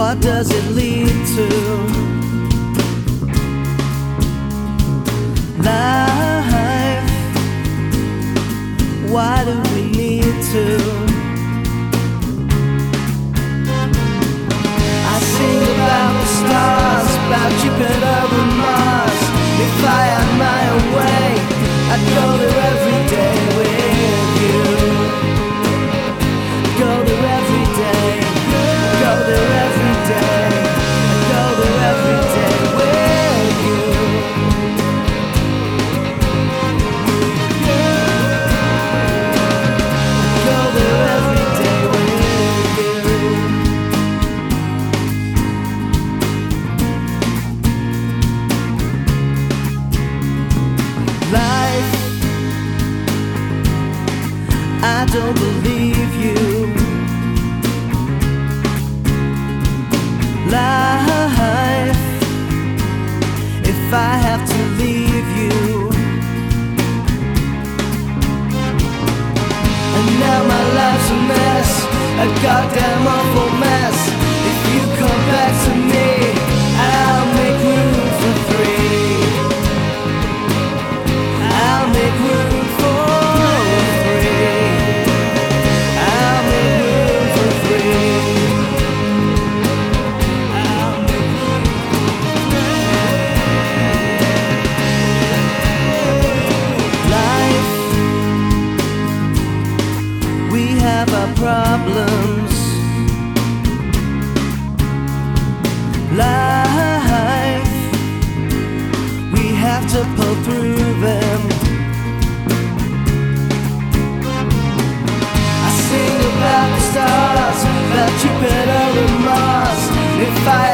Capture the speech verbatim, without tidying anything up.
What does it lead to? Life, why do we need to? I sing about the stars, about Jupiter and Mars. If I had my own way, I'd go there every day with you. Go there every day, go there every day, go there every day with you. Go there every day with you. Life, I don't believe you. Life, if I have to leave you. And now my life's a mess, a goddamn awful mess. If you come back to me, I'll make room for three. I'll make room for three. I'll make room for three. I'll make room for life. We have our problems. Life, we have to pull through them. I sing about the stars, about Jupiter and Mars. If I